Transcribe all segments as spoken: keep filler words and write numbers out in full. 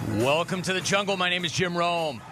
Welcome to the jungle. My name is Jim Rome.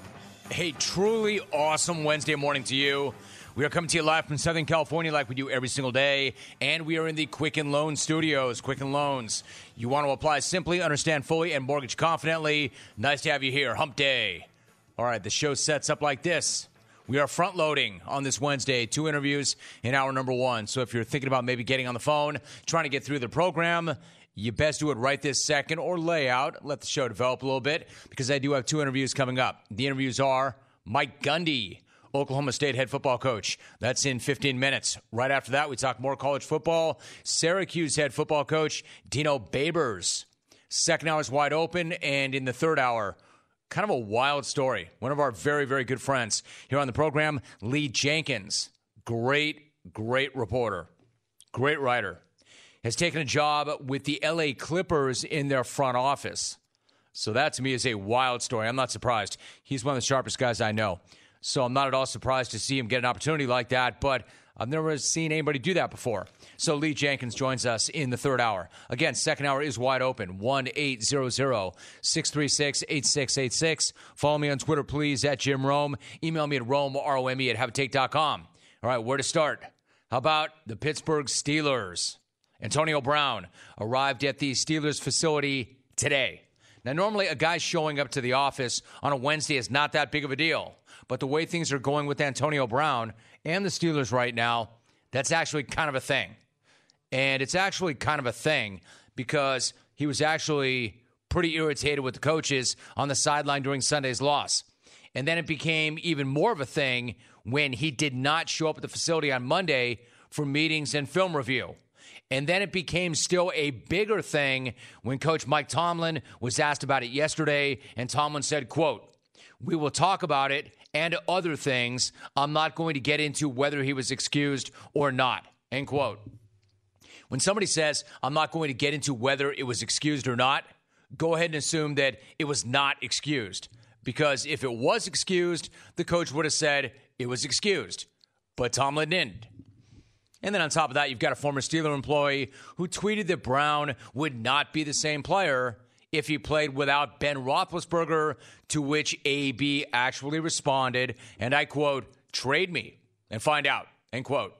Hey, truly awesome Wednesday morning to you. We are coming to you live from Southern California like we do every single day, and we are in the Quicken Loans Studios. Quicken Loans. You want to apply simply, understand fully, and mortgage confidently. Nice to have you here. Hump day. All right, the show sets up like this. We are front-loading on this Wednesday, two interviews in hour number one. So if you're thinking about maybe getting on the phone, trying to get through the program, you best do it right this second or lay out. Let the show develop a little bit because I do have two interviews coming up. The interviews are Mike Gundy, Oklahoma State head football coach. That's in fifteen minutes. Right after that, we talk more college football. Syracuse head football coach Dino Babers. Second hour is wide open, and in the third hour, kind of a wild story. One of our very, very good friends here on the program, Lee Jenkins. Great, great reporter. Great writer. Has taken a job with the L A Clippers in their front office. So that, to me, is a wild story. I'm not surprised. He's one of the sharpest guys I know. So I'm not at all surprised to see him get an opportunity like that, but I've never seen anybody do that before. So Lee Jenkins joins us in the third hour. Again, second hour is wide open, one eight hundred, six three six, eight six eight six. Follow me on Twitter, please, at Jim Rome. Email me at Rome, R O M E, at have a take dot com. All right, where to start? How about the Pittsburgh Steelers? Antonio Brown arrived at the Steelers facility today. Now, normally a guy showing up to the office on a Wednesday is not that big of a deal. But the way things are going with Antonio Brown and the Steelers right now, that's actually kind of a thing. And it's actually kind of a thing because he was actually pretty irritated with the coaches on the sideline during Sunday's loss. And then it became even more of a thing when he did not show up at the facility on Monday for meetings and film review. And then it became still a bigger thing when Coach Mike Tomlin was asked about it yesterday, and Tomlin said, quote, "We will talk about it and other things. I'm not going to get into whether he was excused or not," end quote. When somebody says, "I'm not going to get into whether it was excused or not," go ahead and assume that it was not excused. Because if it was excused, the coach would have said it was excused. But Tomlin didn't. And then on top of that, you've got a former Steeler employee who tweeted that Brown would not be the same player if he played without Ben Roethlisberger, to which A B actually responded, and I quote, "Trade me and find out," end quote.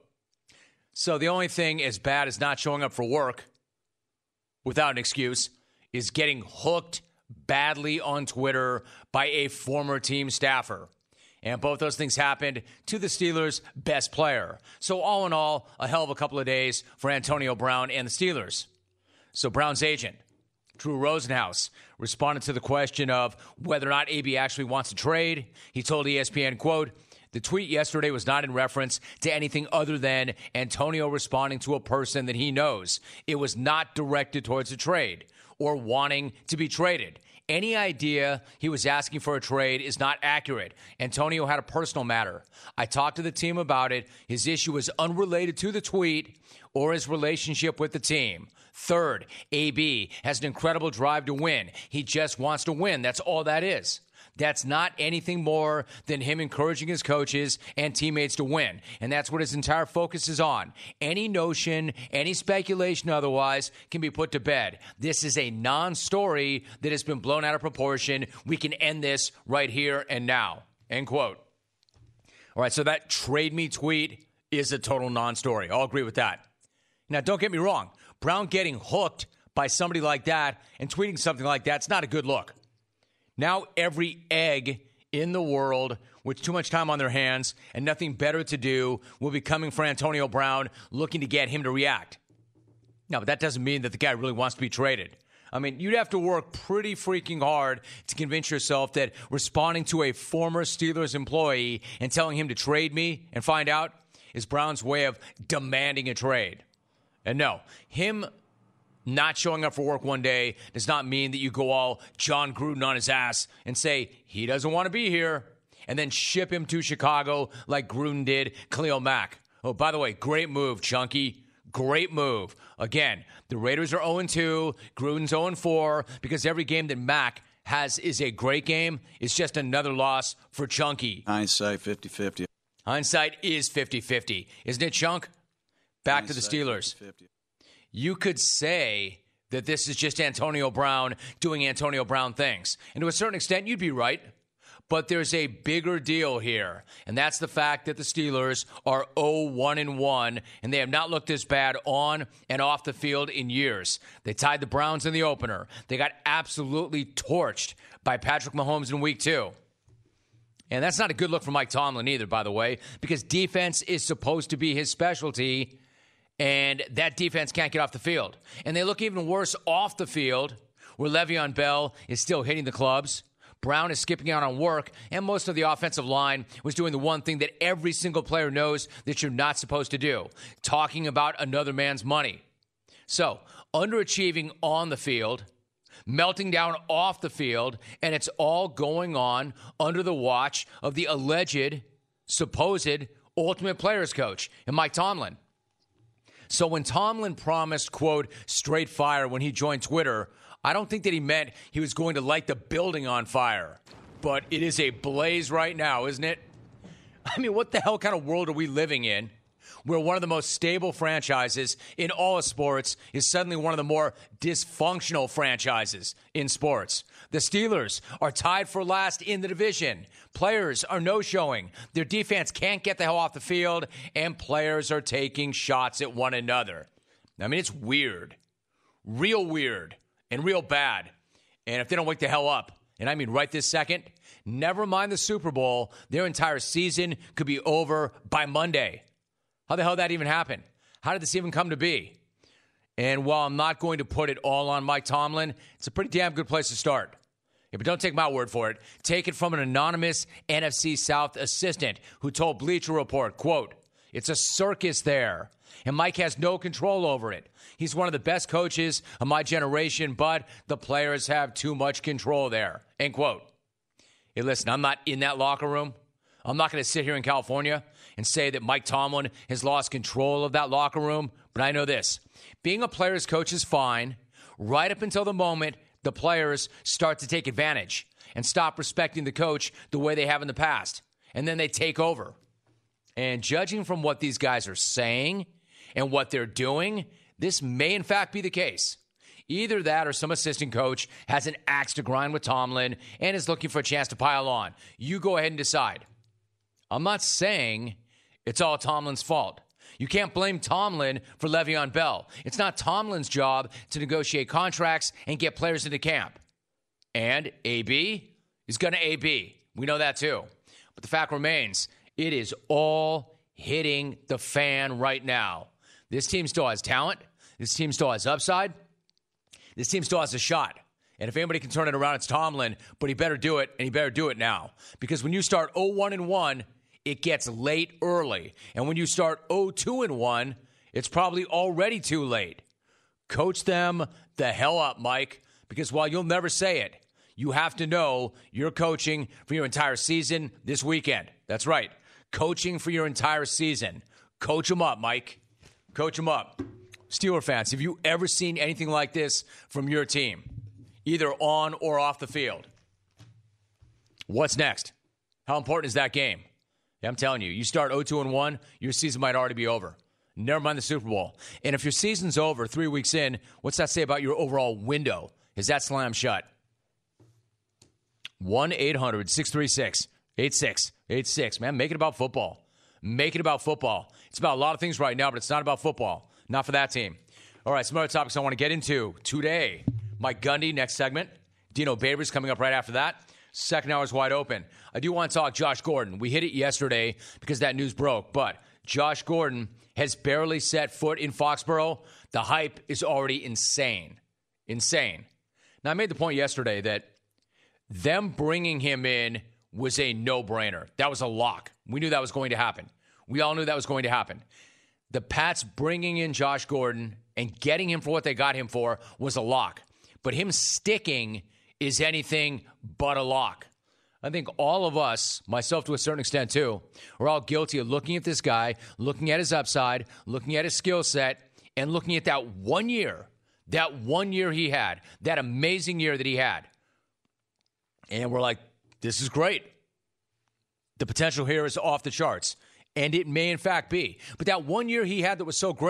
So the only thing as bad as not showing up for work without an excuse is getting hooked badly on Twitter by a former team staffer. And both those things happened to the Steelers' best player. So all in all, a hell of a couple of days for Antonio Brown and the Steelers. So Brown's agent, Drew Rosenhaus, responded to the question of whether or not A B actually wants to trade. He told E S P N, quote, "The tweet yesterday was not in reference to anything other than Antonio responding to a person that he knows. It was not directed towards a trade or wanting to be traded. Any idea he was asking for a trade is not accurate. Antonio had a personal matter. I talked to the team about it. His issue is unrelated to the tweet or his relationship with the team. Third, A B has an incredible drive to win. He just wants to win. That's all that is. That's not anything more than him encouraging his coaches and teammates to win. And that's what his entire focus is on. Any notion, any speculation otherwise can be put to bed. This is a non-story that has been blown out of proportion. We can end this right here and now." End quote. All right, so that trade me tweet is a total non-story. I'll agree with that. Now, don't get me wrong. Brown getting hooked by somebody like that and tweeting something like that's not a good look. Now every egg in the world with too much time on their hands and nothing better to do will be coming for Antonio Brown, looking to get him to react. Now, but that doesn't mean that the guy really wants to be traded. I mean, you'd have to work pretty freaking hard to convince yourself that responding to a former Steelers employee and telling him to trade me and find out is Brown's way of demanding a trade. And no, him not showing up for work one day does not mean that you go all John Gruden on his ass and say he doesn't want to be here and then ship him to Chicago like Gruden did Khalil Mack. Oh, by the way, great move, Chunky. Great move. Again, the Raiders are oh and two, Gruden's oh and four, because every game that Mack has is a great game. It's just another loss for Chunky. Hindsight fifty-fifty. Hindsight is fifty-fifty. Isn't it, Chunk? Back Hindsight to the Steelers. fifty-fifty. You could say that this is just Antonio Brown doing Antonio Brown things. And to a certain extent, you'd be right. But there's a bigger deal here, and that's the fact that the Steelers are oh one and one, and they have not looked this bad on and off the field in years. They tied the Browns in the opener. They got absolutely torched by Patrick Mahomes in week two. And that's not a good look for Mike Tomlin either, by the way, because defense is supposed to be his specialty, and that defense can't get off the field. And they look even worse off the field, where Le'Veon Bell is still hitting the clubs. Brown is skipping out on work, and most of the offensive line was doing the one thing that every single player knows that you're not supposed to do, talking about another man's money. So, underachieving on the field, melting down off the field, and it's all going on under the watch of the alleged, supposed, ultimate players coach, and Mike Tomlin. So when Tomlin promised, quote, straight fire when he joined Twitter, I don't think that he meant he was going to light the building on fire. But it is a blaze right now, isn't it? I mean, what the hell kind of world are we living in where one of the most stable franchises in all of sports is suddenly one of the more dysfunctional franchises in sports? The Steelers are tied for last in the division. Players are no-showing. Their defense can't get the hell off the field, and players are taking shots at one another. I mean, it's weird. Real weird. And real bad. And if they don't wake the hell up, and I mean right this second, never mind the Super Bowl, their entire season could be over by Monday. How the hell did that even happen? How did this even come to be? And while I'm not going to put it all on Mike Tomlin, it's a pretty damn good place to start. Yeah, but don't take my word for it. Take it from an anonymous N F C South assistant who told Bleacher Report, quote, it's a circus there, and Mike has no control over it. He's one of the best coaches of my generation, but the players have too much control there, end quote. Hey, listen, I'm not in that locker room. I'm not going to sit here in California and say that Mike Tomlin has lost control of that locker room, but I know this. Being a player's coach is fine right up until the moment the players start to take advantage and stop respecting the coach the way they have in the past, and then they take over. And judging from what these guys are saying and what they're doing, this may in fact be the case. Either that or some assistant coach has an axe to grind with Tomlin and is looking for a chance to pile on. You go ahead and decide. I'm not saying it's all Tomlin's fault. You can't blame Tomlin for Le'Veon Bell. It's not Tomlin's job to negotiate contracts and get players into camp. And A B is going to A B. We know that too. But the fact remains, it is all hitting the fan right now. This team still has talent. This team still has upside. This team still has a shot. And if anybody can turn it around, it's Tomlin. But he better do it, and he better do it now. Because when you start oh one and one, it gets late early. And when you start oh two and one, it's probably already too late. Coach them the hell up, Mike. Because while you'll never say it, you have to know you're coaching for your entire season this weekend. That's right. Coaching for your entire season. Coach them up, Mike. Coach them up. Steeler fans, have you ever seen anything like this from your team, either on or off the field? What's next? How important is that game? Yeah, I'm telling you, you start oh two and one, your season might already be over. Never mind the Super Bowl. And if your season's over three weeks in, what's that say about your overall window? Is that slammed shut? one eight hundred six three six eight six eight six. Man, make it about football. Make it about football. It's about a lot of things right now, but it's not about football. Not for that team. All right, some other topics I want to get into today. Mike Gundy, next segment. Dino Babers coming up right after that. Second hour is wide open. I do want to talk Josh Gordon. We hit it yesterday because that news broke, but Josh Gordon has barely set foot in Foxborough. The hype is already insane. Insane. Now, I made the point yesterday that them bringing him in was a no-brainer. That was a lock. We knew that was going to happen. We all knew that was going to happen. The Pats bringing in Josh Gordon and getting him for what they got him for was a lock. But him sticking is anything but a lock. I think all of us, myself to a certain extent too, are all guilty of looking at this guy, looking at his upside, looking at his skill set, and looking at that one year, that one year he had, that amazing year that he had. And we're like, this is great. The potential here is off the charts. And it may, in fact, be. But that one year he had that was so great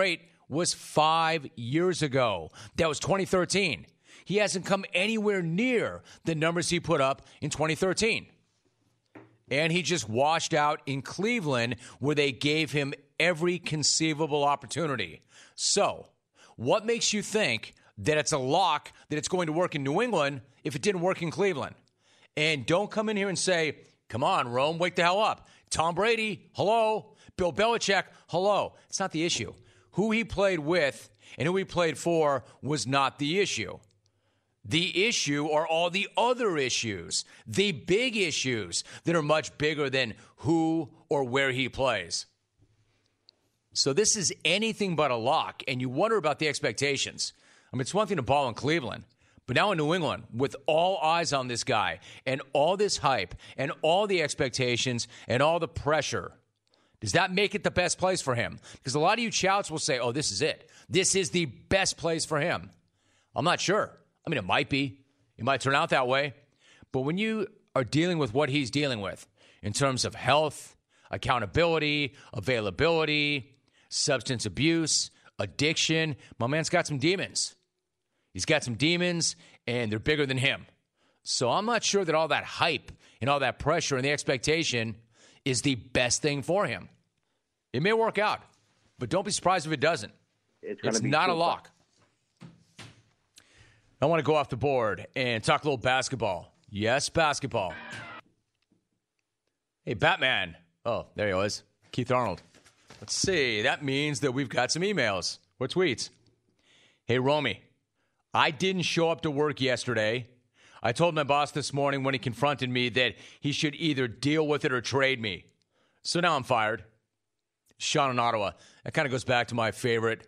was five years ago. That was twenty thirteen. He hasn't come anywhere near the numbers he put up in twenty thirteen. And he just washed out in Cleveland, where they gave him every conceivable opportunity. So, what makes you think that it's a lock that it's going to work in New England if it didn't work in Cleveland? And don't come in here and say, come on, Rome, wake the hell up. Tom Brady, hello. Bill Belichick, hello. It's not the issue. Who he played with and who he played for was not the issue. The issue are all the other issues, the big issues that are much bigger than who or where he plays. So this is anything but a lock, and you wonder about the expectations. I mean, it's one thing to ball in Cleveland, but now in New England, with all eyes on this guy and all this hype and all the expectations and all the pressure, does that make it the best place for him? Because a lot of you chouts will say, oh, this is it. This is the best place for him. I'm not sure. I mean, it might be. It might turn out that way. But when you are dealing with what he's dealing with in terms of health, accountability, availability, substance abuse, addiction, my man's got some demons. He's got some demons, and they're bigger than him. So I'm not sure that all that hype and all that pressure and the expectation is the best thing for him. It may work out, but don't be surprised if it doesn't. It's, it's not a lock. I want to go off the board and talk a little basketball. Yes, basketball. Hey, Batman. Oh, there he was. Keith Arnold. Let's see. That means that we've got some emails or tweets. Hey, Romy. I didn't show up to work yesterday. I told my boss this morning when he confronted me that he should either deal with it or trade me. So now I'm fired. Sean in Ottawa. That kind of goes back to my favorite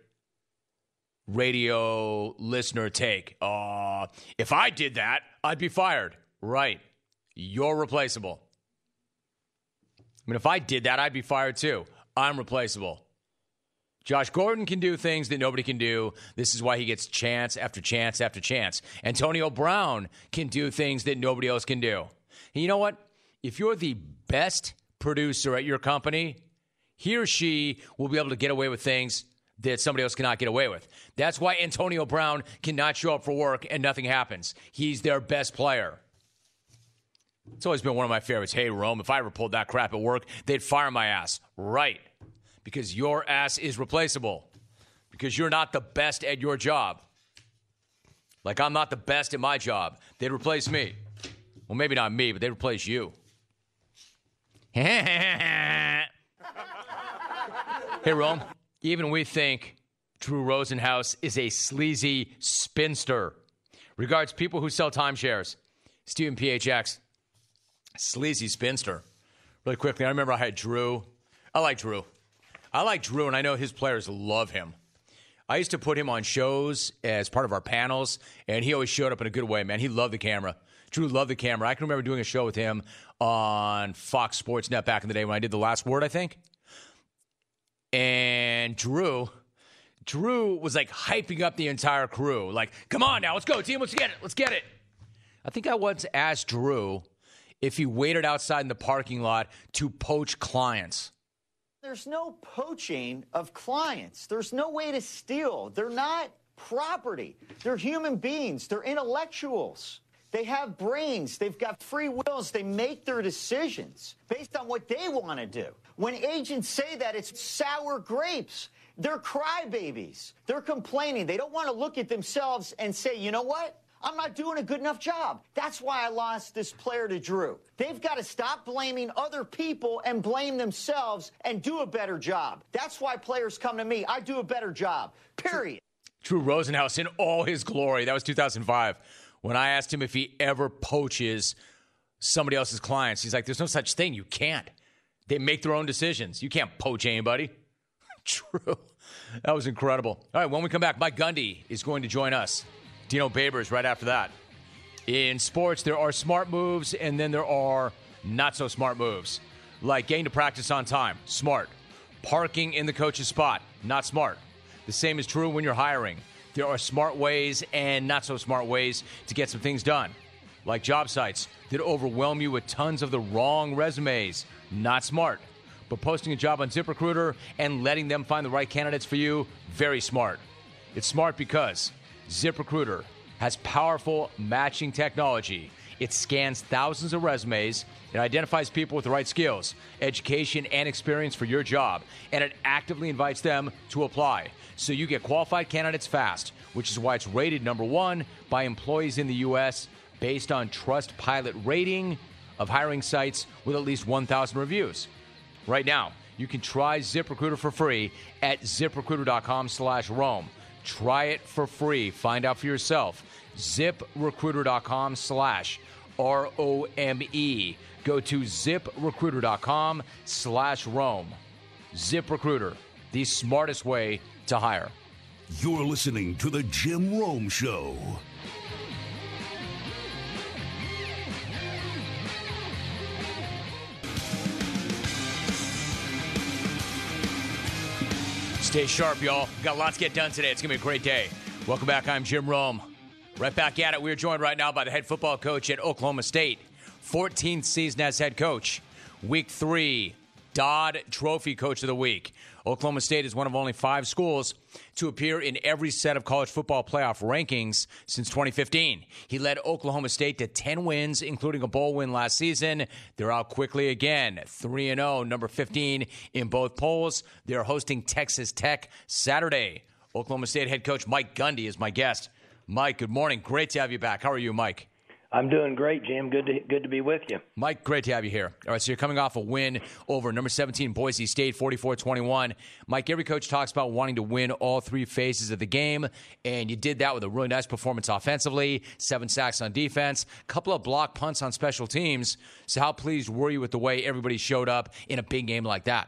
radio listener take. Uh, if I did that, I'd be fired. Right. You're replaceable. I mean, if I did that, I'd be fired too. I'm replaceable. Josh Gordon can do things that nobody can do. This is why he gets chance after chance after chance. Antonio Brown can do things that nobody else can do. And you know what? If you're the best producer at your company, he or she will be able to get away with things that somebody else cannot get away with. That's why Antonio Brown cannot show up for work and nothing happens. He's their best player. It's always been one of my favorites. Hey, Rome, if I ever pulled that crap at work, they'd fire my ass. Right. Because your ass is replaceable. Because you're not the best at your job. Like I'm not the best at my job. They'd replace me. Well, maybe not me, but they'd replace you. Hey, Rome. Even we think Drew Rosenhaus is a sleazy spinster. Regards people who sell timeshares. Stephen P H X. Sleazy spinster. Really quickly, I remember I had Drew. I like Drew. I like Drew, and I know his players love him. I used to put him on shows as part of our panels, and he always showed up in a good way, man. He loved the camera. Drew loved the camera. I can remember doing a show with him on Fox Sports Net back in the day when I did The Last Word, I think. And Drew, Drew was like hyping up the entire crew. Like, come on now, let's go, team, let's get it, let's get it. I think I once asked Drew if he waited outside in the parking lot to poach clients. There's no poaching of clients. There's no way to steal. They're not property. They're human beings. They're intellectuals. They have brains. They've got free wills. They make their decisions based on what they want to do. When agents say that, it's sour grapes. They're crybabies. They're complaining. They don't want to look at themselves and say, you know what? I'm not doing a good enough job. That's why I lost this player to Drew. They've got to stop blaming other people and blame themselves and do a better job. That's why players come to me. I do a better job, period. Drew Rosenhaus in all his glory. That was two thousand five. When I asked him if he ever poaches somebody else's clients, he's like, there's no such thing. You can't. They make their own decisions. You can't poach anybody. True. That was incredible. All right, when we come back, Mike Gundy is going to join us. Dino Babers right after that. In sports, there are smart moves, and then there are not-so-smart moves. Like getting to practice on time. Smart. Parking in the coach's spot. Not smart. The same is true when you're hiring. There are smart ways and not-so-smart ways to get some things done. Like job sites that overwhelm you with tons of the wrong resumes. Not smart. but posting a job on ZipRecruiter and letting them find the right candidates for you, very smart. It's smart because ZipRecruiter has powerful matching technology. It scans thousands of resumes. It identifies people with the right skills, education, and experience for your job, and it actively invites them to apply. So you get qualified candidates fast, which is why it's rated number one by employees in the U S based on Trustpilot rating of hiring sites with at least one thousand reviews. Right now, you can try ZipRecruiter for free at ZipRecruiter.com slash Rome. Try it for free. Find out for yourself. ZipRecruiter.com slash R O M E. Go to ZipRecruiter.com slash Rome. ZipRecruiter, the smartest way to hire. You're listening to The Jim Rome Show. Stay sharp, y'all. We've got lots to get done today. It's going to be a great day. Welcome back. I'm Jim Rome. Right back at it. We're joined right now by the head football coach at Oklahoma State. fourteenth season as head coach. Week three, Dodd Trophy Coach of the Week. Oklahoma State is one of only five schools to appear in every set of college football playoff rankings since twenty fifteen. He led Oklahoma State to ten wins, including a bowl win last season. They're out quickly again, three and oh, number fifteen in both polls. They're hosting Texas Tech Saturday. Oklahoma State head coach Mike Gundy is my guest. Mike, good morning. Great to have you back. How are you, Mike? I'm doing great, Jim. Good to good to be with you. Mike, great to have you here. All right, so you're coming off a win over number seventeen Boise State, forty-four twenty-one. Mike, every coach talks about wanting to win all three phases of the game, and you did that with a really nice performance offensively, seven sacks on defense, a couple of block punts on special teams. So how pleased were you with the way everybody showed up in a big game like that?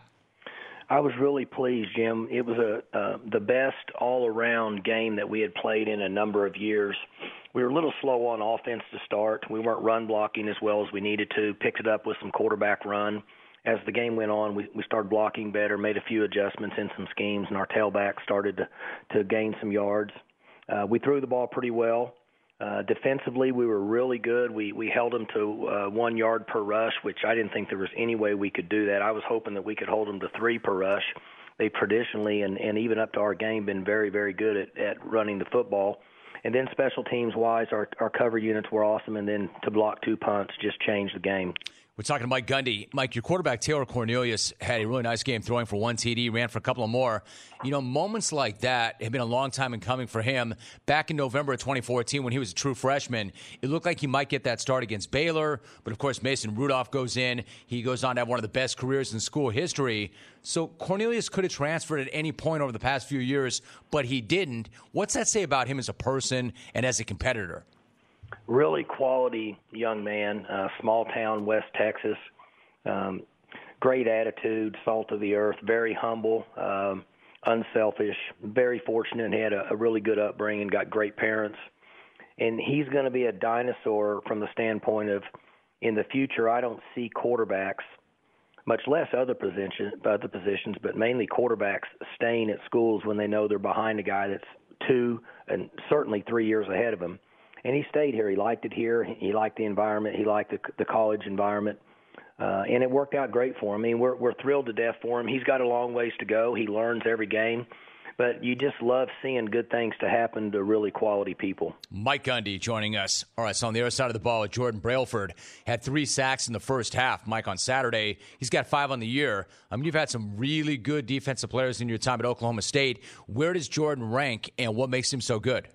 I was really pleased, Jim. It was a uh, the best all-around game that we had played in a number of years. We were a little slow on offense to start. We weren't run blocking as well as we needed to. Picked it up with some quarterback run. As the game went on, we, we started blocking better, made a few adjustments in some schemes, and our tailback started to, to gain some yards. Uh, we threw the ball pretty well. Uh, defensively, we were really good. We we held them to uh, one yard per rush, which I didn't think there was any way we could do that. I was hoping that we could hold them to three per rush. They've traditionally, and, and even up to our game, been very, very good at, at running the football. And then special teams-wise, our, our cover units were awesome, and then to block two punts just changed the game. We're talking to Mike Gundy. Mike, your quarterback, Taylor Cornelius, had a really nice game throwing for one T D, ran for a couple of more. You know, moments like that have been a long time in coming for him. Back in November of twenty fourteen, when he was a true freshman, it looked like he might get that start against Baylor. But, of course, Mason Rudolph goes in. He goes on to have one of the best careers in school history. So Cornelius could have transferred at any point over the past few years, but he didn't. What's that say about him as a person and as a competitor? Really quality young man, uh, small town, West Texas. Um, great attitude, salt of the earth, very humble, um, unselfish, very fortunate. He had a, a really good upbringing, got great parents. And he's going to be a dinosaur from the standpoint of, in the future, I don't see quarterbacks, much less other position, other positions, but mainly quarterbacks staying at schools when they know they're behind a guy that's two and certainly three years ahead of him. And he stayed here. He liked it here. He liked the environment. He liked the, the college environment. Uh, and it worked out great for him. I mean, we're, we're thrilled to death for him. He's got a long ways to go. He learns every game. But you just love seeing good things to happen to really quality people. Mike Gundy joining us. All right, so on the other side of the ball, Jordan Brailford had three sacks in the first half. Mike, on Saturday, he's got five on the year. I mean, you've had some really good defensive players in your time at Oklahoma State. Where does Jordan rank, and what makes him so good?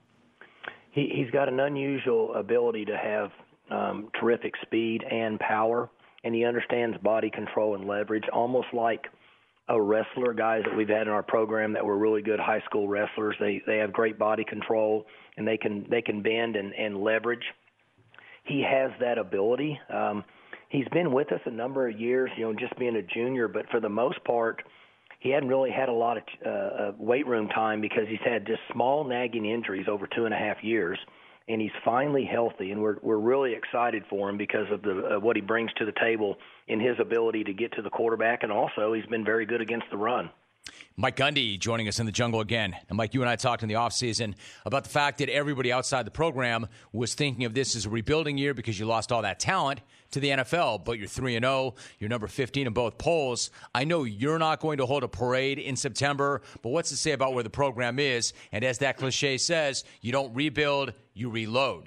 He, he's got an unusual ability to have um, terrific speed and power, and he understands body control and leverage, almost like a wrestler, guys that we've had in our program that were really good high school wrestlers. They they have great body control, and they can they can bend and, and leverage. He has that ability. Um, he's been with us a number of years, you know, just being a junior, but for the most part, he hadn't really had a lot of uh, weight room time because he's had just small nagging injuries over two and a half years, and he's finally healthy, and we're we're really excited for him because of the uh, what he brings to the table in his ability to get to the quarterback, and also he's been very good against the run. Mike Gundy joining us in the jungle again. And Mike, you and I talked in the offseason about the fact that everybody outside the program was thinking of this as a rebuilding year because you lost all that talent to the N F L, but you're three and oh, you're number fifteen in both polls. I know you're not going to hold a parade in September, but what's to say about where the program is? And as that cliche says, you don't rebuild, you reload.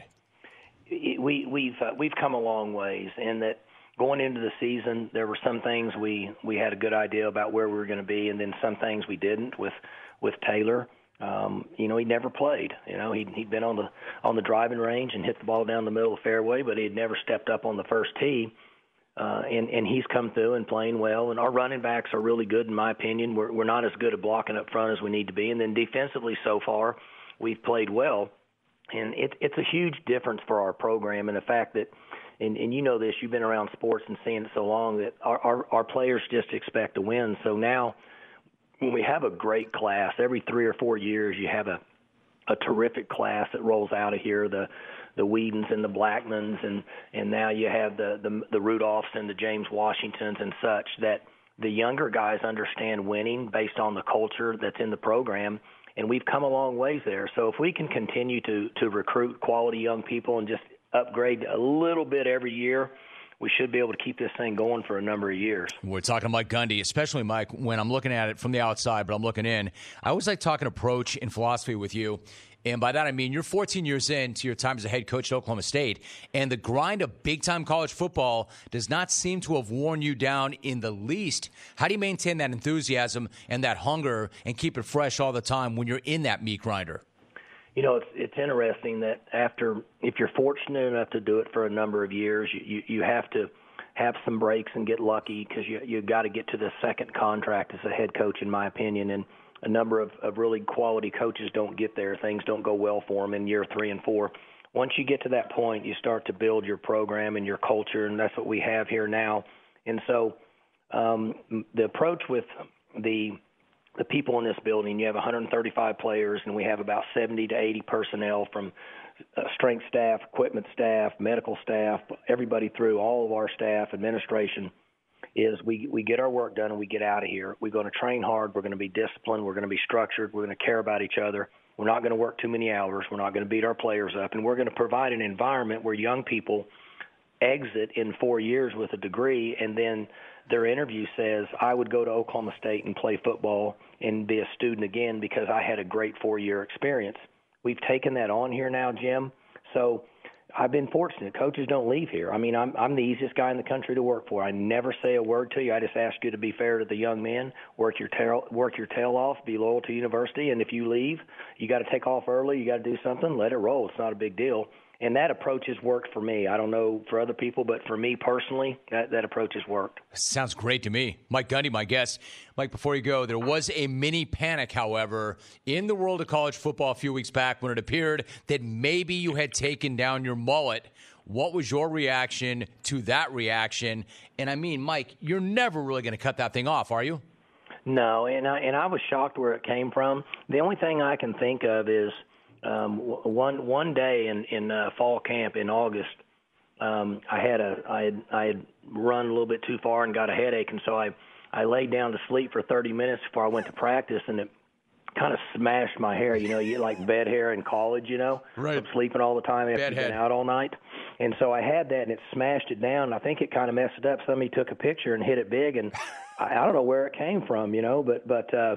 We, we've uh, we've come a long ways in that going into the season, there were some things we, we had a good idea about where we were going to be, and then some things we didn't with with Taylor. Um, you know, he never played. You know, he'd, he'd been on the on the driving range and hit the ball down the middle of the fairway, but he had never stepped up on the first tee. Uh, and, and he's come through and playing well. And our running backs are really good, in my opinion. We're, we're not as good at blocking up front as we need to be. And then defensively so far, we've played well. And it, it's a huge difference for our program, and the fact that, and, and you know this, you've been around sports and seeing it so long, that our, our, our players just expect to win. So now when we have a great class, every three or four years you have a, a terrific class that rolls out of here, the the Whedons and the Blackmans, and, and now you have the, the, the Rudolphs and the James Washingtons and such, that the younger guys understand winning based on the culture that's in the program. And we've come a long ways there. So if we can continue to, to recruit quality young people and just upgrade a little bit every year, we should be able to keep this thing going for a number of years. We're talking to Mike Gundy, especially, Mike, when I'm looking at it from the outside, but I'm looking in. I always like talking approach and philosophy with you. And by that, I mean you're fourteen years into your time as a head coach at Oklahoma State, and the grind of big-time college football does not seem to have worn you down in the least. How do you maintain that enthusiasm and that hunger and keep it fresh all the time when you're in that meat grinder? You know, it's it's interesting that after, if you're fortunate enough to do it for a number of years, you, you, you have to have some breaks and get lucky, because you you got to get to the second contract as a head coach, in my opinion. And a number of, of really quality coaches don't get there. Things don't go well for them in year three and four. Once you get to that point, you start to build your program and your culture, and that's what we have here now. And so um, the approach with the the people in this building, you have one hundred thirty-five players, and we have about seventy to eighty personnel from uh, strength staff, equipment staff, medical staff, everybody through, all of our staff, administration, is we, we get our work done and we get out of here. We're going to train hard. We're going to be disciplined. We're going to be structured. We're going to care about each other. We're not going to work too many hours. We're not going to beat our players up. And we're going to provide an environment where young people exit in four years with a degree, and then their interview says, I would go to Oklahoma State and play football and be a student again because I had a great four-year experience. We've taken that on here now, Jim. So I've been fortunate. Coaches don't leave here. I mean, I'm I'm the easiest guy in the country to work for. I never say a word to you. I just ask you to be fair to the young men, work your tail work your tail off, be loyal to university, and if you leave, you got to take off early, you got to do something, let it roll. It's not a big deal. And that approach has worked for me. I don't know for other people, but for me personally, that, that approach has worked. Sounds great to me. Mike Gundy, my guest. Mike, before you go, there was a mini panic, however, in the world of college football a few weeks back when it appeared that maybe you had taken down your mullet. What was your reaction to that reaction? And I mean, Mike, you're never really going to cut that thing off, are you? No, and I, and I was shocked where it came from. The only thing I can think of is um, one one day in, in uh, fall camp in August, um, I had a I had, I had run a little bit too far and got a headache, and so I, I laid down to sleep for thirty minutes before I went to practice, and it kind of smashed my hair. You know, you get like bed hair in college, you know, right. from sleeping all the time after Bad you've head. been out all night. And so I had that, and it smashed it down. I think it kind of messed it up. Somebody took a picture and hit it big, and I, I don't know where it came from, you know, but but uh,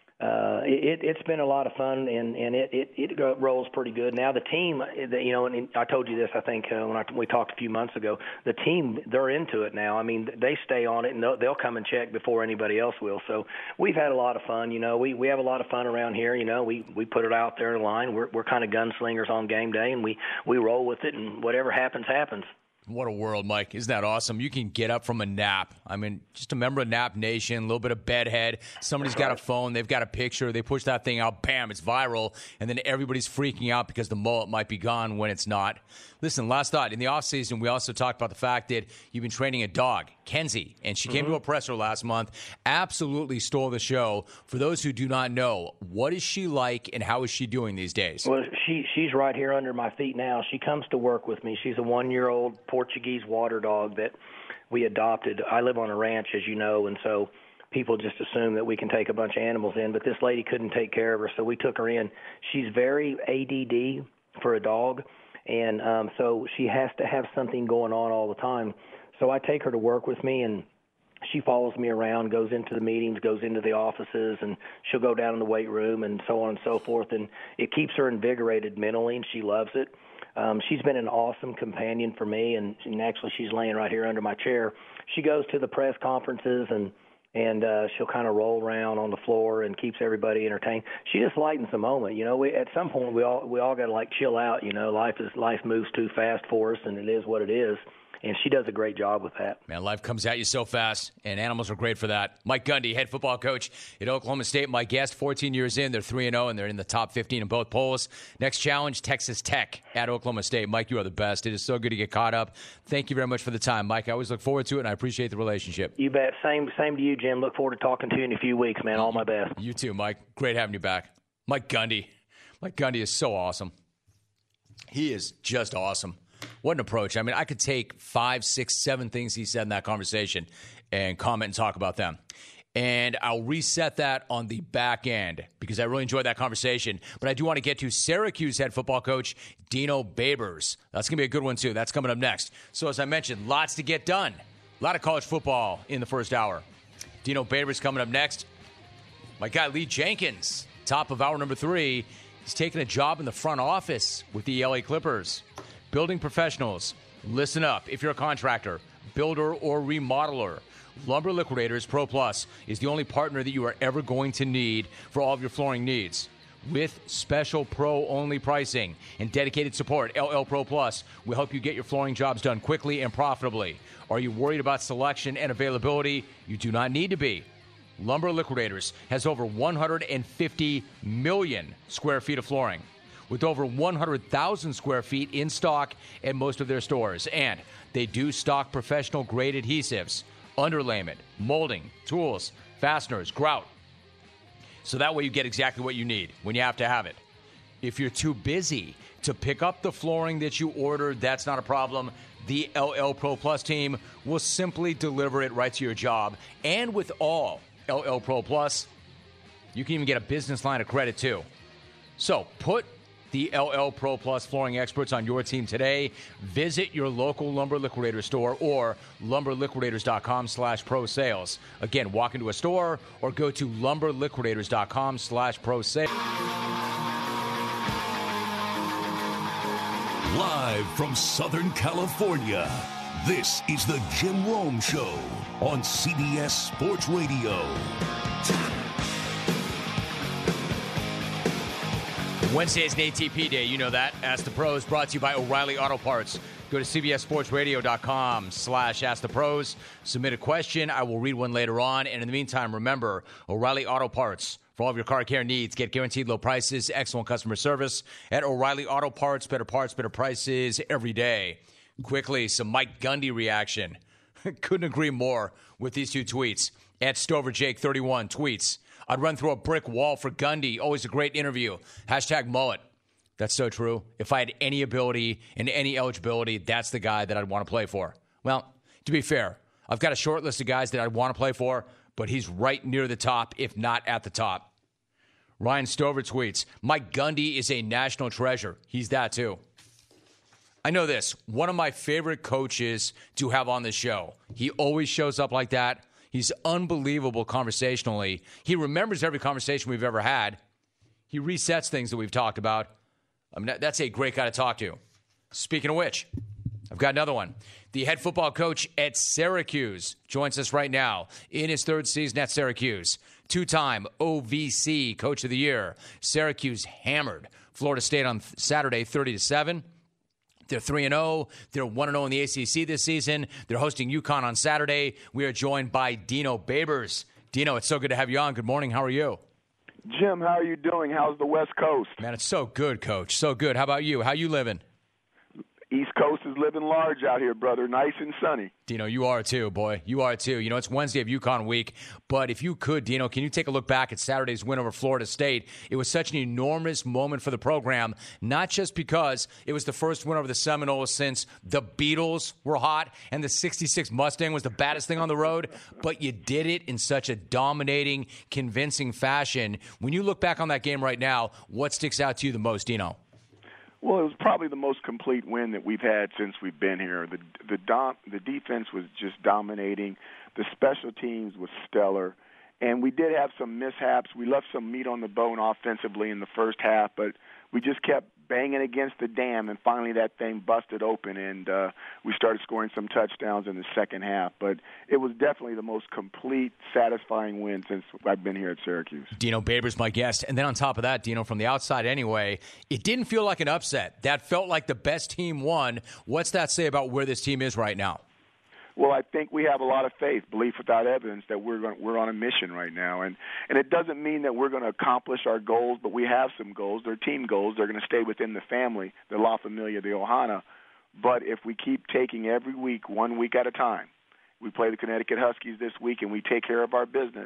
uh, it, it's been a lot of fun, and, and it, it, it rolls pretty good. Now the team, you know, and I told you this, I think, uh, when I, we talked a few months ago, the team, they're into it now. I mean, they stay on it, and they'll, they'll come and check before anybody else will. So we've had a lot of fun. You know, we, we have a lot of fun around here. You know, we, we put it out there in line. We're, we're kind of gunslingers on game day, and we, we roll with it, and whatever happens, happens. What a world, Mike. Isn't that awesome? You can get up from a nap. I mean, just a member of Nap Nation, a little bit of bedhead. Somebody's got a phone. They've got a picture. They push that thing out. Bam, it's viral. And then everybody's freaking out because the mullet might be gone when it's not. Listen, last thought. In the offseason, we also talked about the fact that you've been training a dog, Kenzie, and she mm-hmm. came to a presser last month, absolutely stole the show. For those who do not know, what is she like and how is she doing these days? Well, she she's right here under my feet now. She comes to work with me. She's a one-year-old Portuguese water dog that we adopted. I live on a ranch, as you know, and so people just assume that we can take a bunch of animals in, but this lady couldn't take care of her, so we took her in. She's very A D D for a dog, and um, so she has to have something going on all the time. So I take her to work with me, and she follows me around, goes into the meetings, goes into the offices, and she'll go down in the weight room and so on and so forth. And it keeps her invigorated mentally, and she loves it. Um, she's been an awesome companion for me, and, and actually she's laying right here under my chair. She goes to the press conferences, and and uh, she'll kind of roll around on the floor and keeps everybody entertained. She just lightens the moment. You know, we, at some point we all we all got to like chill out. You know, life is life moves too fast for us, and it is what it is. And she does a great job with that. Man, life comes at you so fast, and animals are great for that. Mike Gundy, head football coach at Oklahoma State. My guest, fourteen years in, they're three and oh, and they're in the top fifteen in both polls. Next challenge, Texas Tech at Oklahoma State. Mike, you are the best. It is so good to get caught up. Thank you very much for the time, Mike. I always look forward to it, and I appreciate the relationship. You bet. Same, same to you, Jim. Look forward to talking to you in a few weeks, man. All my best. You too, Mike. Great having you back. Mike Gundy. Mike Gundy is so awesome. He is just awesome. What an approach. I mean, I could take five, six, seven things he said in that conversation and comment and talk about them. And I'll reset that on the back end because I really enjoyed that conversation. But I do want to get to Syracuse head football coach Dino Babers. That's going to be a good one, too. That's coming up next. So as I mentioned, lots to get done. A lot of college football in the first hour. Dino Babers coming up next. My guy Lee Jenkins, top of hour number three. He's taking a job in the front office with the L A Clippers. Building professionals, listen up. If you're a contractor, builder, or remodeler, Lumber Liquidators Pro Plus is the only partner that you are ever going to need for all of your flooring needs. With special pro-only pricing and dedicated support, L L Pro Plus will help you get your flooring jobs done quickly and profitably. Are you worried about selection and availability? You do not need to be. Lumber Liquidators has over one hundred fifty million square feet of flooring, with over one hundred thousand square feet in stock at most of their stores. And they do stock professional-grade adhesives, underlayment, molding, tools, fasteners, grout. So that way you get exactly what you need when you have to have it. If you're too busy to pick up the flooring that you ordered, that's not a problem. The L L Pro Plus team will simply deliver it right to your job. And with all L L Pro Plus, you can even get a business line of credit too. So put the L L Pro Plus flooring experts on your team today. Visit your local Lumber Liquidator store or lumberliquidators.com slash pro sales. Again, walk into a store or go to lumberliquidators.com slash pro sales. Live from Southern California, this is the Jim Rome Show on C B S Sports Radio. Wednesday is an A T P day. You know that. Ask the Pros, brought to you by O'Reilly Auto Parts. Go to cbssportsradio.com slash ask the pros. Submit a question. I will read one later on. And in the meantime, remember, O'Reilly Auto Parts. For all of your car care needs, get guaranteed low prices, excellent customer service at O'Reilly Auto Parts. Better parts, better prices every day. Quickly, some Mike Gundy reaction. Couldn't agree more with these two tweets. At Stover Jake thirty-one tweets, I'd run through a brick wall for Gundy. Always a great interview. Hashtag mullet. That's so true. If I had any ability and any eligibility, that's the guy that I'd want to play for. Well, to be fair, I've got a short list of guys that I'd want to play for, but he's right near the top, if not at the top. Ryan Stover tweets, Mike Gundy is a national treasure. He's that too. I know this. One of my favorite coaches to have on the show. He always shows up like that. He's unbelievable conversationally. He remembers every conversation we've ever had. He resets things that we've talked about. I mean, that's a great guy to talk to. Speaking of which, I've got another one. The head football coach at Syracuse joins us right now in his third season at Syracuse. Two-time O V C Coach of the Year. Syracuse hammered Florida State on Saturday, thirty to seven. They're three and oh. They're one and oh in the A C C this season. They're hosting UConn on Saturday. We are joined by Dino Babers. Dino, it's so good to have you on. Good morning. How are you? Jim, how are you doing? How's the West Coast? Man, it's so good, Coach. So good. How about you? How you living? East Coast is living large out here, brother. Nice and sunny. Dino, you are too, boy. You are too. You know, it's Wednesday of UConn week, but if you could, Dino, can you take a look back at Saturday's win over Florida State? It was such an enormous moment for the program, not just because it was the first win over the Seminoles since the Beatles were hot and the sixty-six Mustang was the baddest thing on the road, but you did it in such a dominating, convincing fashion. When you look back on that game right now, what sticks out to you the most, Dino? Well, it was probably the most complete win that we've had since we've been here. The the dom- the defense was just dominating. The special teams was stellar. And we did have some mishaps. We left some meat on the bone offensively in the first half, but we just kept banging against the dam, and finally that thing busted open, and uh, we started scoring some touchdowns in the second half. But it was definitely the most complete, satisfying win since I've been here at Syracuse. Dino Babers, my guest. And then on top of that, Dino, from the outside anyway, it didn't feel like an upset. That felt like the best team won. What's that say about where this team is right now? Well, I think we have a lot of faith, belief without evidence, that we're going, we're on a mission right now. And, and it doesn't mean that we're going to accomplish our goals, but we have some goals. They're team goals. They're going to stay within the family, the La Familia, the Ohana. But if we keep taking every week, one week at a time, we play the Connecticut Huskies this week and we take care of our business,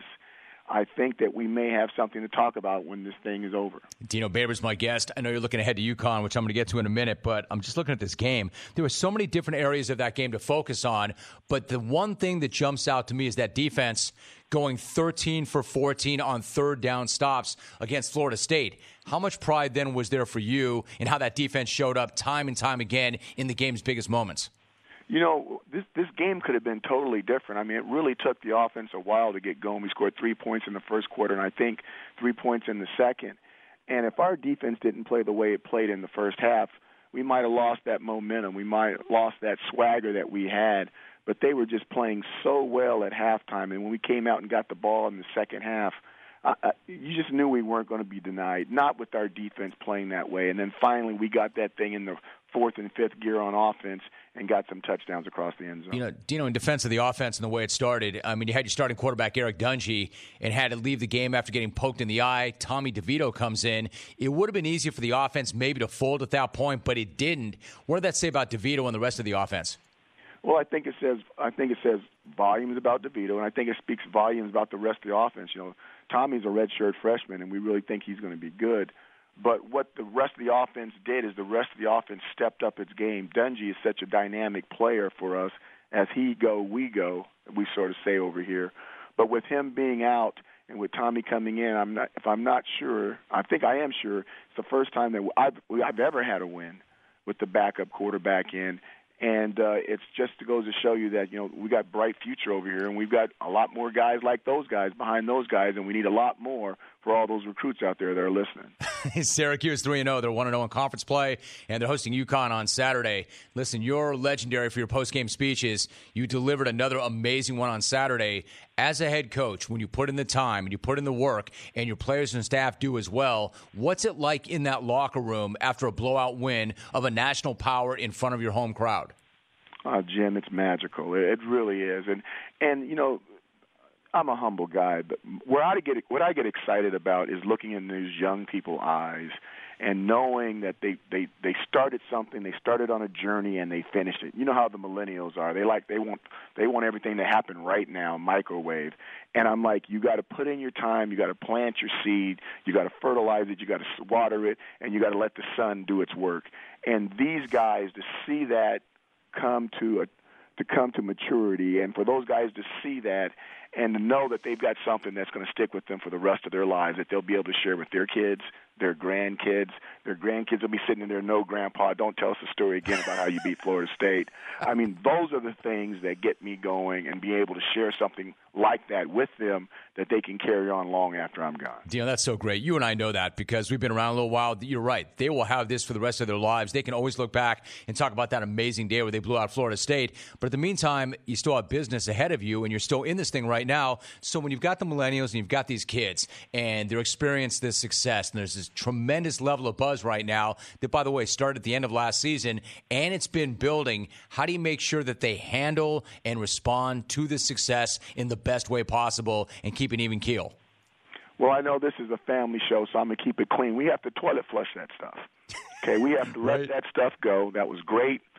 I think that we may have something to talk about when this thing is over. Dino Babers, my guest. I know you're looking ahead to UConn, which I'm going to get to in a minute, but I'm just looking at this game. There were so many different areas of that game to focus on, but the one thing that jumps out to me is that defense going thirteen for fourteen on third down stops against Florida State. How much pride then was there for you in how that defense showed up time and time again in the game's biggest moments? You know, this this game could have been totally different. I mean, it really took the offense a while to get going. We scored three points in the first quarter, and I think three points in the second. And if our defense didn't play the way it played in the first half, we might have lost that momentum. We might have lost that swagger that we had. But they were just playing so well at halftime. And when we came out and got the ball in the second half, I, I, you just knew we weren't going to be denied, not with our defense playing that way. And then finally we got that thing in the fourth and fifth gear on offense and got some touchdowns across the end zone. You know, Dino, in defense of the offense and the way it started, I mean, you had your starting quarterback, Eric Dungy, and had to leave the game after getting poked in the eye. Tommy DeVito comes in. It would have been easier for the offense maybe to fold at that point, but it didn't. What did that say about DeVito and the rest of the offense? Well, I think it says I think it says volumes about DeVito, and I think it speaks volumes about the rest of the offense. You know, Tommy's a redshirt freshman, and we really think he's going to be good. But what the rest of the offense did is the rest of the offense stepped up its game. Dungy is such a dynamic player for us. As he go, we go, we sort of say over here. But with him being out and with Tommy coming in, I'm not. If I'm not sure, I think I am sure. It's the first time that I've, I've ever had a win with the backup quarterback in. And uh, it's just goes to show you that, you know, we got bright future over here, and we've got a lot more guys like those guys behind those guys, and we need a lot more for all those recruits out there that are listening. Syracuse three and oh. They're one and oh in conference play, and they're hosting UConn on Saturday. Listen, you're legendary for your post-game speeches. You delivered another amazing one on Saturday. As a head coach, when you put in the time and you put in the work and your players and staff do as well, what's it like in that locker room after a blowout win of a national power in front of your home crowd? Oh, Jim, it's magical. It really is. And, and you know, I'm a humble guy, but where I get what I get excited about is looking in these young people's eyes and knowing that they, they, they started something, they started on a journey, and they finished it. You know how the millennials are. They like they want they want everything to happen right now, microwave. And I'm like, you got to put in your time, you got to plant your seed, you got to fertilize it, you got to water it, and you got to let the sun do its work. And these guys, to see that come to a to come to maturity, and for those guys to see that and to know that they've got something that's going to stick with them for the rest of their lives, that they'll be able to share with their kids, their grandkids. Their grandkids will be sitting in there, no, Grandpa, don't tell us the story again about how you beat Florida State. I mean, those are the things that get me going, and be able to share something like that with them that they can carry on long after I'm gone. Dino, that's so great. You and I know that because we've been around a little while. You're right. They will have this for the rest of their lives. They can always look back and talk about that amazing day where they blew out Florida State. But in the meantime, you still have business ahead of you, and you're still in this thing right now. So when you've got the millennials and you've got these kids, and they're experiencing this success, and there's this tremendous level of buzz right now that, by the way, started at the end of last season, and it's been building, how do you make sure that they handle and respond to this success in the best way possible and keep an even keel? Well, I know this is a family show, so I'm going to keep it clean. We have to toilet flush that stuff. Okay, we have to let right. that stuff go. That was great.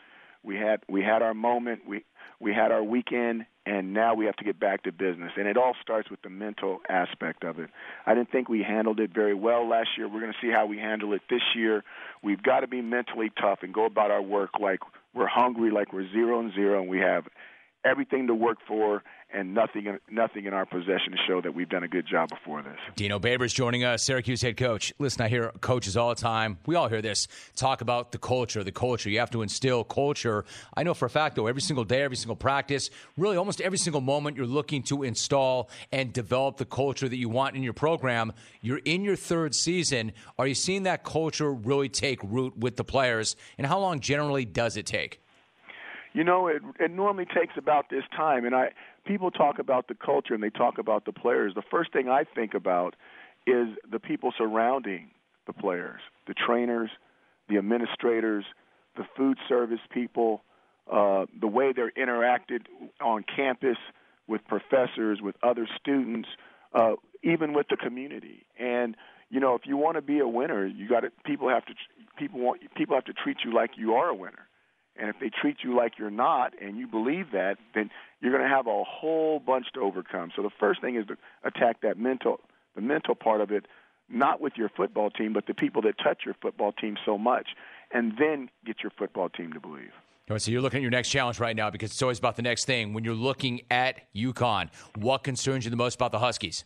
We had we had our moment. We we had our weekend, and now we have to get back to business. And it all starts with the mental aspect of it. I didn't think we handled it very well last year. We're going to see how we handle it this year. We've got to be mentally tough and go about our work like we're hungry, like we're zero and zero, and we have everything to work for and nothing nothing in our possession to show that we've done a good job before this. Dino Babers joining us, Syracuse head coach. Listen, I hear coaches all the time. We all hear this. Talk about the culture, the culture. You have to instill culture. I know for a fact, though, every single day, every single practice, really almost every single moment, you're looking to install and develop the culture that you want in your program. You're in your third season. Are you seeing that culture really take root with the players? And how long generally does it take? You know, it, it normally takes about this time, and I people talk about the culture and they talk about the players. The first thing I think about is the people surrounding the players, the trainers, the administrators, the food service people, uh, the way they're interacted on campus with professors, with other students, uh, even with the community. And you know, if you want to be a winner, you got to people have to people want people have to treat you like you are a winner. And if they treat you like you're not and you believe that, then you're going to have a whole bunch to overcome. So the first thing is to attack that mental, the mental part of it, not with your football team, but the people that touch your football team so much, and then get your football team to believe. All right, so you're looking at your next challenge right now because it's always about the next thing. When you're looking at UConn, what concerns you the most about the Huskies?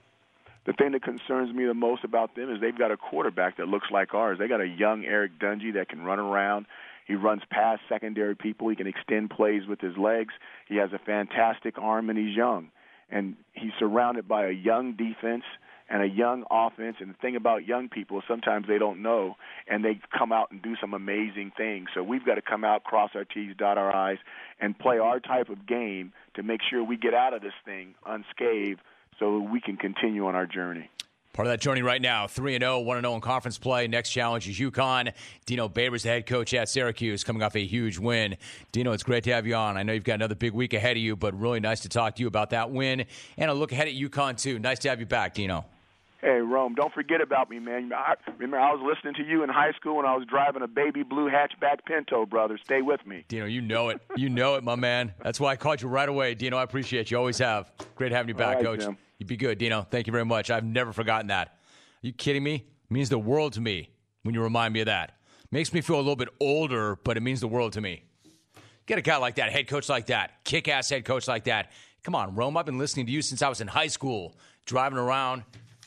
The thing that concerns me the most about them is they've got a quarterback that looks like ours. They got a young Eric Dungy that can run around. He runs past secondary people. He can extend plays with his legs. He has a fantastic arm, and he's young. And he's surrounded by a young defense and a young offense. And the thing about young people is sometimes they don't know, and they come out and do some amazing things. So we've got to come out, cross our T's, dot our I's, and play our type of game to make sure we get out of this thing unscathed so we can continue on our journey. Part of that journey right now, three and oh, one and oh in conference play. Next challenge is UConn. Dino Babers, the head coach at Syracuse, coming off a huge win. Dino, it's great to have you on. I know you've got another big week ahead of you, but really nice to talk to you about that win. And a look ahead at UConn, too. Nice to have you back, Dino. Hey, Rome, don't forget about me, man. I remember I was listening to you in high school when I was driving a baby blue hatchback Pinto, brother. Stay with me. Dino, you know it. You know it, my man. That's why I called you right away. Dino, I appreciate you. Always have. Great having you back, right, Coach. Jim. You be good, Dino. Thank you very much. I've never forgotten that. Are you kidding me? It means the world to me when you remind me of that. Makes me feel a little bit older, but it means the world to me. Get a guy like that, head coach like that, kick-ass head coach like that. Come on, Rome, I've been listening to you since I was in high school, driving around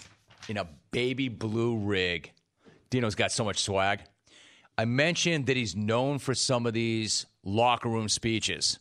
in a baby blue rig. Dino's got so much swag. I mentioned that he's known for some of these locker room speeches.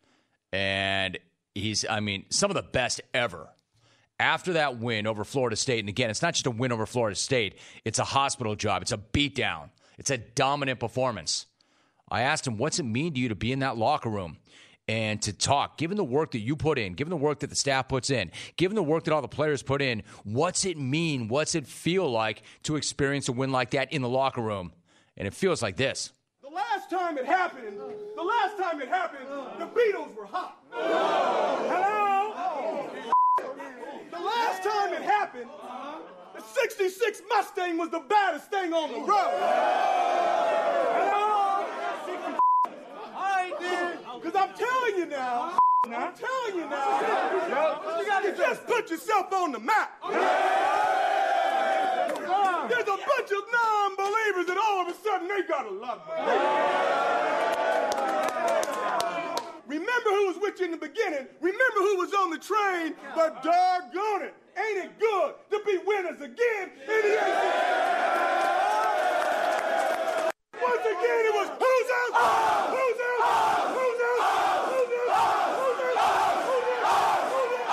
And he's, I mean, some of the best ever. After that win over Florida State, and again, it's not just a win over Florida State. It's a hospital job. It's a beatdown. It's a dominant performance. I asked him, what's it mean to you to be in that locker room and to talk? Given the work that you put in, given the work that the staff puts in, given the work that all the players put in, what's it mean? What's it feel like to experience a win like that in the locker room? And it feels like this. The last time it happened, the last time it happened, the Beatles were hot. Hello? The last time it happened, the sixty-six Mustang was the baddest thing on the road. Hello? I did. Because I'm telling you now, I'm telling you now, you got to just put yourself on the map. There's a bunch of non-believers and all of a sudden they got a lot of believers. Remember who was with you in the beginning. Remember who was on the train. But doggone it, ain't it good to be winners again in the A C C? Once again, it was who's out? Who's out? Who's out? Who's out? Who's out? Who's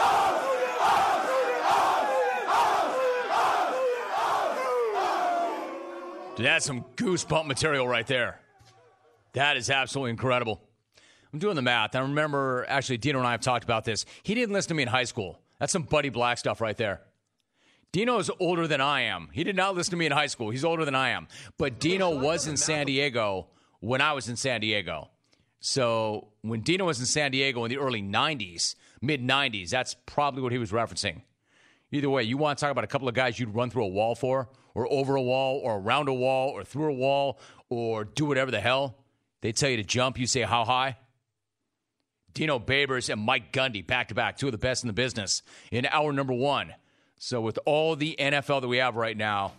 out? That's some goosebump material right there. That is absolutely incredible. I'm doing the math. I remember, actually, Dino and I have talked about this. He didn't listen to me in high school. That's some Buddy Black stuff right there. Dino is older than I am. He did not listen to me in high school. He's older than I am. But Dino was in San Diego when I was in San Diego. So when Dino was in San Diego in the early nineties, mid-nineties, that's probably what he was referencing. Either way, you want to talk about a couple of guys you'd run through a wall for, or over a wall, or around a wall, or through a wall, or do whatever the hell. They tell you to jump, you say how high? Dino Babers and Mike Gundy, back-to-back, two of the best in the business in hour number one. So with all the N F L that we have right now,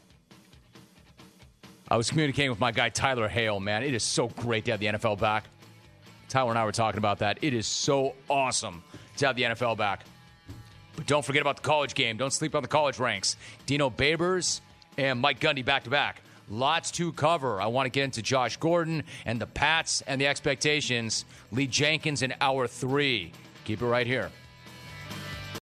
I was communicating with my guy Tyler Hale, man. It is so great to have the N F L back. Tyler and I were talking about that. It is so awesome to have the N F L back. But don't forget about the college game. Don't sleep on the college ranks. Dino Babers and Mike Gundy back-to-back. Lots to cover. I want to get into Josh Gordon and the Pats and the expectations. Lee Jenkins in hour three. Keep it right here.